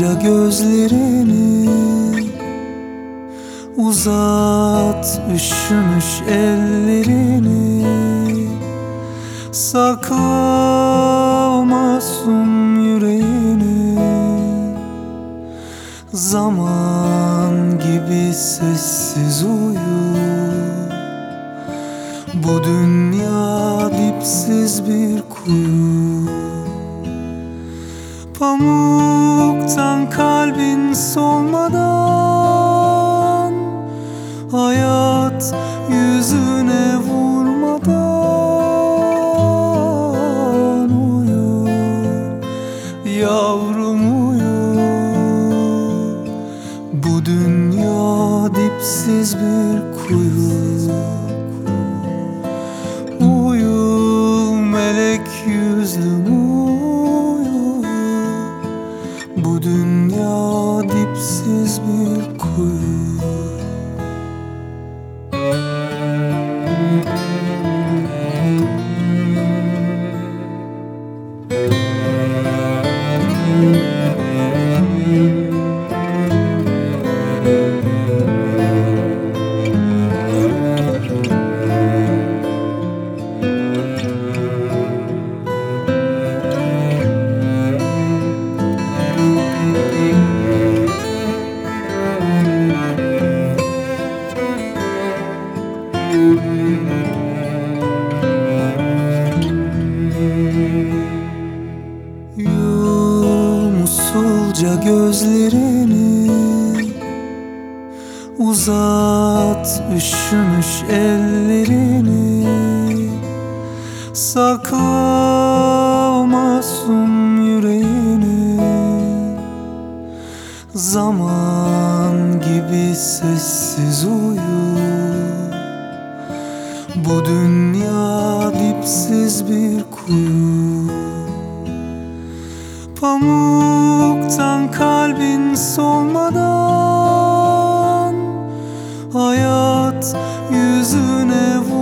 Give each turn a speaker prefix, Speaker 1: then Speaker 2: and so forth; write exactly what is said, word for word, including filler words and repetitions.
Speaker 1: usulca gözlerini uzat, üşümüş ellerini sakla o masum yüreğini. Zaman gibi sessiz uyu, bu dünya dipsiz bir kuyu. Pamuktan kalbin solmadan, hayat yüzüne vurmadan uyu yavrum uyu. Bu dünya dipsiz bir kuyu. Uyu melek yüzlüm uyu, bu dünya dipsiz bir kuyu. Yum usulca gözlerini uzat, üşümüş ellerini sakla o masum yüreğini. Zaman gibi sessiz uyu, bu dünya dipsiz bir kuyu. Pamuktan kalbin solmadan, hayat yüzüne vur.